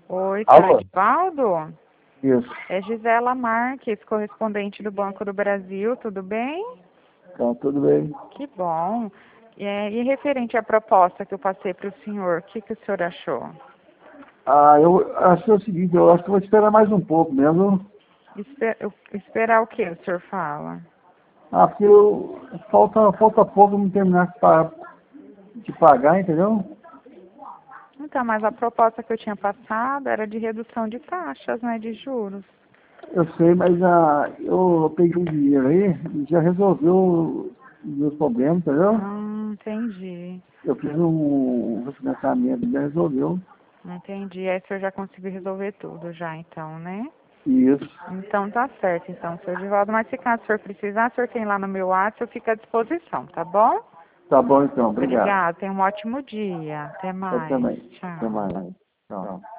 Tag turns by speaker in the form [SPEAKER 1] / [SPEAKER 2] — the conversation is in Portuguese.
[SPEAKER 1] Oi,
[SPEAKER 2] Alô?
[SPEAKER 1] seu Edivaldo?
[SPEAKER 2] Isso.
[SPEAKER 1] É Gisela Marques, correspondente do Banco do Brasil, tudo bem?
[SPEAKER 2] Então, tudo bem.
[SPEAKER 1] Que bom. E referente à proposta que eu passei para o senhor, o que o senhor achou?
[SPEAKER 2] Eu acho o seguinte, eu acho que vou esperar mais um pouco mesmo.
[SPEAKER 1] Esperar o que o senhor fala?
[SPEAKER 2] Porque falta pouco me terminar de pagar, entendeu?
[SPEAKER 1] Então, mas a proposta que eu tinha passado era de redução de taxas, né, de juros.
[SPEAKER 2] Eu sei, mas eu peguei um dinheiro aí e já resolveu os meus problemas, entendeu?
[SPEAKER 1] Entendi.
[SPEAKER 2] Eu fiz um refinanciamento e já resolveu.
[SPEAKER 1] Entendi. Aí o senhor já conseguiu resolver tudo já, então, né?
[SPEAKER 2] Isso.
[SPEAKER 1] Então tá certo, então, seu Edivaldo. Mas se caso o senhor precisar, o senhor tem lá no meu WhatsApp, eu fico à disposição, tá bom?
[SPEAKER 2] Tá bom então, obrigado.
[SPEAKER 1] Obrigada, tenha um ótimo dia. Até
[SPEAKER 2] Eu
[SPEAKER 1] mais.
[SPEAKER 2] também. Até
[SPEAKER 1] Tchau.
[SPEAKER 2] mais. Tchau.